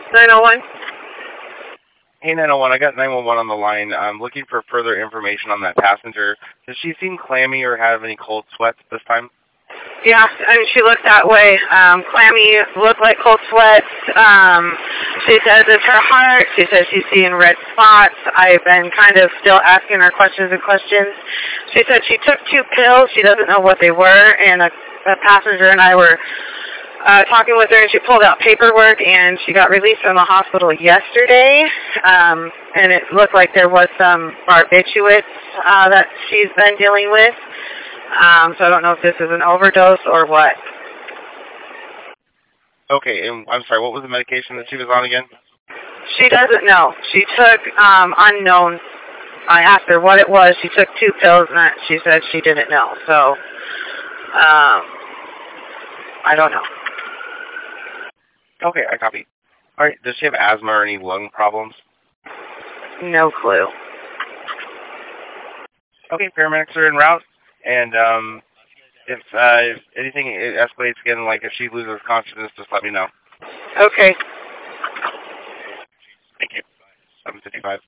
901? Hey, 901, I got 911 on the line. I'm looking for further information on that passenger. Does she seem clammy or have any cold sweats this time? Yeah, I mean, she looked that way. Clammy, looked like cold sweats. She says it's her heart. She says she's seeing red spots. I've been kind of still asking her questions. She said she took 2 pills. She doesn't know what they were, and a passenger and I were talking with her, and she pulled out paperwork, and she got released from the hospital yesterday, and it looked like there was some barbiturates that she's been dealing with. So I don't know if this is an overdose or what. Okay, and I'm sorry, what was the medication that she was on again? She doesn't know. She took unknown. I asked her what it was. She took 2 pills, and she said she didn't know. So, I don't know. Okay, I copy. All right, does she have asthma or any lung problems? No clue. Okay, paramedics are en route, and if anything escalates again, like if she loses consciousness, just let me know. Okay. Thank you. 7:55.